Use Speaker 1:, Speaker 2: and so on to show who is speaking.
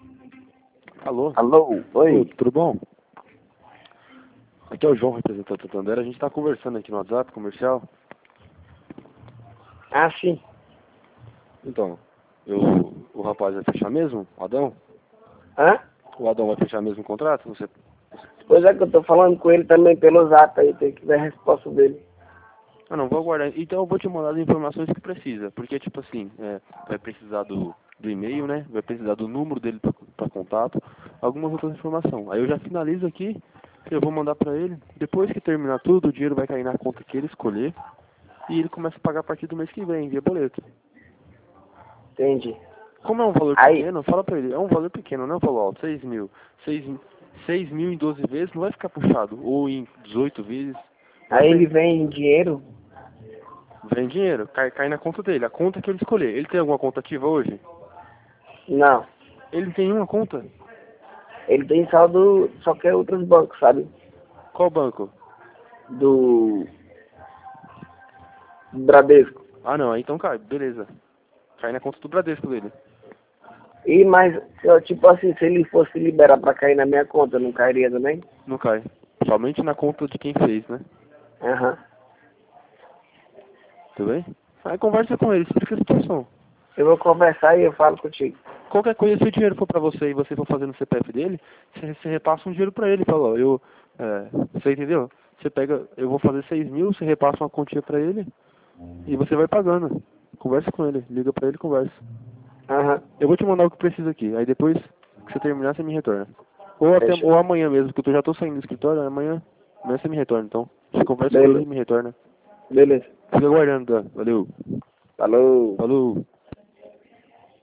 Speaker 1: Alô?
Speaker 2: Alô, oi.
Speaker 1: Ô, tudo bom? Aqui é o João, representante do Santander. A gente tá conversando aqui no WhatsApp comercial.
Speaker 2: Ah, sim.
Speaker 1: Então, o rapaz vai fechar mesmo? O Adão?
Speaker 2: Hã?
Speaker 1: O Adão vai fechar mesmo o contrato?
Speaker 2: Pois é que eu tô falando com ele também pelo zap aí, tem que ver a resposta dele.
Speaker 1: Ah, não, vou aguardar. Então eu vou te mandar as informações que precisa. Porque, tipo assim, vai precisar do e-mail, né? Vai precisar do número dele pra contato. Algumas outras informações. Aí eu já finalizo aqui. Eu vou mandar pra ele. Depois que terminar tudo, o dinheiro vai cair na conta que ele escolher. E ele começa a pagar a partir do mês que vem, via boleto.
Speaker 2: Entendi.
Speaker 1: Como é um valor
Speaker 2: Aí,
Speaker 1: pequeno, fala pra ele, é um valor pequeno, não é um valor alto, 6 mil. 6 mil em 12 vezes não vai ficar puxado. Ou em 18 vezes.
Speaker 2: aí ele vem em dinheiro?
Speaker 1: Vem dinheiro, cai na conta dele, a conta que ele escolher. Ele tem alguma conta ativa hoje?
Speaker 2: Não.
Speaker 1: Ele tem uma conta?
Speaker 2: Ele tem saldo, só que é outros bancos, sabe?
Speaker 1: Qual banco?
Speaker 2: Do Bradesco.
Speaker 1: Ah não, aí então cai, beleza. Cai na conta do Bradesco dele.
Speaker 2: E mais, tipo assim, se ele fosse liberar pra cair na minha conta, não cairia também?
Speaker 1: Não cai. Somente na conta de quem fez, né?
Speaker 2: Aham.
Speaker 1: Tudo bem? Aí conversa com ele, explica a situação.
Speaker 2: Eu vou conversar e eu falo contigo.
Speaker 1: Qualquer coisa, se o dinheiro for pra você e você for fazer no CPF dele, você repassa um dinheiro pra ele. Fala, ó, você entendeu? Você pega, eu vou fazer 6 mil, você repassa uma quantia pra ele e você vai pagando. Conversa com ele, liga pra ele e conversa.
Speaker 2: Aham.
Speaker 1: Eu vou te mandar o que precisa aqui, aí depois que você terminar, você me retorna. Ou
Speaker 2: Fechou.
Speaker 1: amanhã mesmo, que eu já tô saindo do escritório, amanhã você me retorna, então. Você conversa com ele e
Speaker 2: Beleza.
Speaker 1: me retorna.
Speaker 2: Beleza.
Speaker 1: Fica aguardando, tá? Valeu.
Speaker 2: Falou.
Speaker 1: Falou.